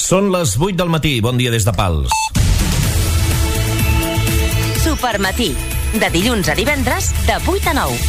Són les 8 del matí. Bon dia des de Pals. Supermatí, de dilluns a divendres, de 8 a 9.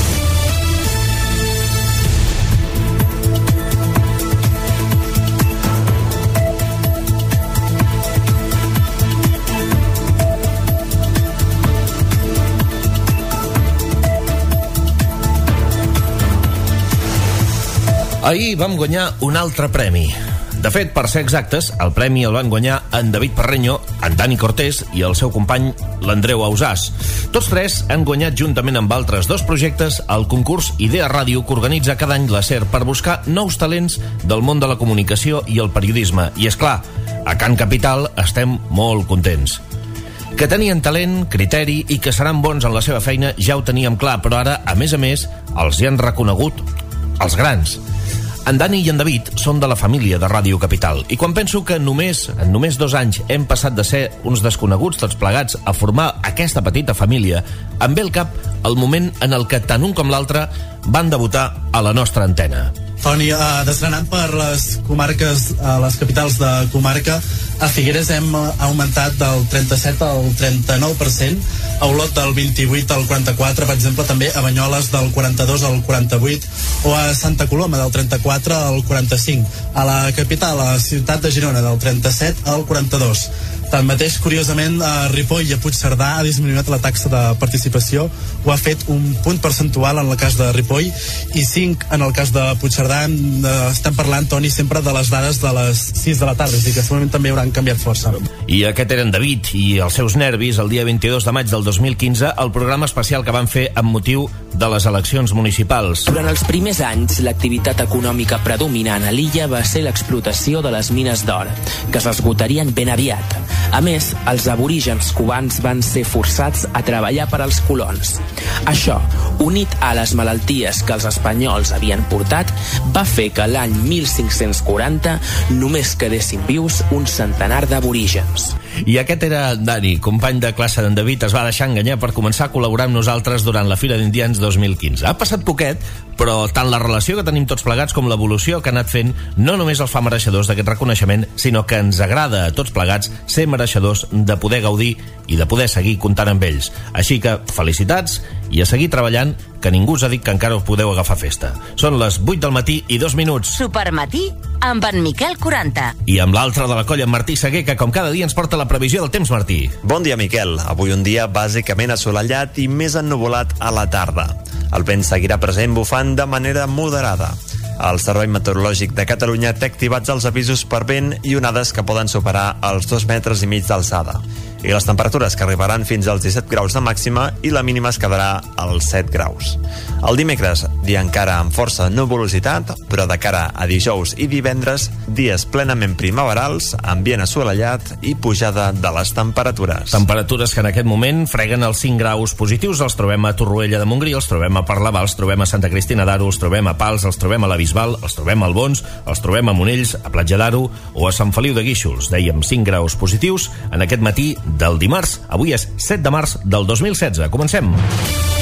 Ahir vam guanyar un altre premi. De fet, per ser exactes, el premi el van guanyar en David Parreño, en Dani Cortés i el seu company, l'Andreu Ausàs. Tots tres han guanyat juntament amb altres dos projectes el concurs Idea Ràdio que organitza cada any la SER per buscar nous talents del món de la comunicació i el periodisme. I és clar, a Can Capital estem molt contents. Que tenien talent, criteri i que seran bons en la seva feina ja ho teníem clar, però ara, a més, els hi han reconegut els grans. En Dani i en David són de la família de Ràdio Capital i quan penso que en només 2 anys hem passat de ser uns desconeguts tots plegats a formar aquesta petita família, em ve al cap el moment en el que tant un com l'altre van debutar a la nostra antena. Toni, desgranant per les comarques, les capitals de comarca, a Figueres hem augmentat del 37 al 39%, a Olot del 28 al 44%, per exemple, també a Banyoles del 42 al 48%, o a Santa Coloma del 34 al 45%, a la capital, a la ciutat de Girona, del 37 al 42%. Tanmateix, curiosament, a Ripoll i a Puigcerdà ha disminuït la taxa de participació, ho ha fet un punt percentual en el cas de Ripoll i 5 en el cas de Puigcerdà. Estem parlant, Toni, sempre de les dades de les 6 de la tarda, és a dir, que segurament també hauran canviat força. I aquest eren David i els seus nervis el dia 22 de maig del 2015, el programa especial que van fer amb motiu de les eleccions municipals. Durant els primers anys, l'activitat econòmica predominant a l'illa va ser l'explotació de les mines d'or, que s'esgotarien ben aviat. A més, els aborígens cubans van ser forçats a treballar per als colons. Això, unit a les malalties que els espanyols havien portat, va fer que l'any 1540 només quedessin vius un centenar d'aborígens. I aquest era Dani, company de classe d'en David, es va deixar enganyar per començar a col·laborar amb nosaltres durant la Fira d'Indians 2015. Ha passat poquet, però tant la relació que tenim tots plegats com l'evolució que ha anat fent no només els fa mereixedors d'aquest reconeixement, sinó que ens agrada a tots plegats ser mereixedors de poder gaudir i de poder seguir comptant amb ells. Així que felicitats i a seguir treballant, que ningú us ha dit que encara us podeu agafar festa. Són les 8 del matí i 2 minuts. Supermatí amb en Miquel 40. I amb l'altre de la colla, en Martí Seguer, que com cada dia ens porta la previsió del temps, Martí. Bon dia, Miquel. Avui un dia bàsicament assolellat i més ennuvolat a la tarda. El vent seguirà present bufant de manera moderada. El Servei Meteorològic de Catalunya té activats els avisos per vent i onades que poden superar els 2,5 metres d'alçada. I les temperatures que arribaran fins als 17 graus de màxima i la mínima es quedarà als 7 graus. El dimecres, dia encara amb força nuvolositat, però de cara a dijous i divendres, dies plenament primaverals, ambient assolellat i pujada de les temperatures. Temperatures que en aquest moment freguen els 5 graus positius. Els trobem a Torroella de Montgrí, els trobem a Parlavà, els trobem a Santa Cristina d'Aro, els trobem a Pals, els trobem a la Bisbal, els trobem al Bons, els trobem a Monells, a Platja d'Aro o a Sant Feliu de Guíxols. Dèiem 5 graus positius en aquest matí del dimarts. Avui és 7 de març del 2016. Comencem.